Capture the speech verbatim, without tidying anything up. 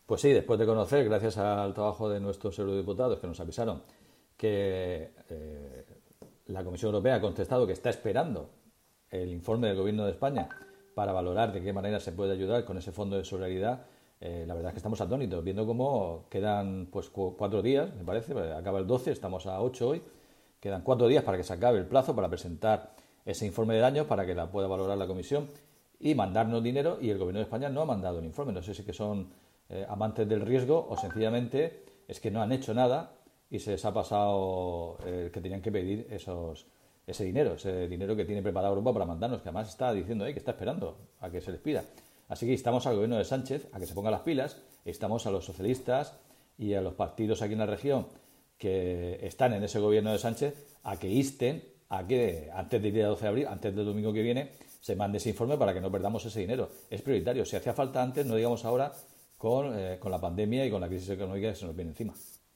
Pues sí, después de conocer, gracias al trabajo de nuestros eurodiputados que nos avisaron que eh, la Comisión Europea ha contestado que está esperando el informe del Gobierno de España para valorar de qué manera se puede ayudar con ese fondo de solidaridad, eh, la verdad es que estamos atónitos, viendo cómo quedan pues cu cuatro días, me parece, acaba el doce, estamos a ocho hoy, quedan cuatro días para que se acabe el plazo para presentar ese informe de daños para que la pueda valorar la Comisión y mandarnos dinero, y el Gobierno de España no ha mandado el informe. No sé si que son eh, amantes del riesgo o sencillamente es que no han hecho nada y se les ha pasado eh, que tenían que pedir esos ese dinero, ese dinero que tiene preparado Europa para mandarnos, que además está diciendo eh, que está esperando a que se les pida. Así que instamos al Gobierno de Sánchez a que se ponga las pilas, instamos a los socialistas y a los partidos aquí en la región que están en ese Gobierno de Sánchez a que insten a que antes del día doce de abril, antes del domingo que viene, se mande ese informe para que no perdamos ese dinero. Es prioritario. Si hacía falta antes, no digamos ahora con, eh, con la pandemia y con la crisis económica que se nos viene encima.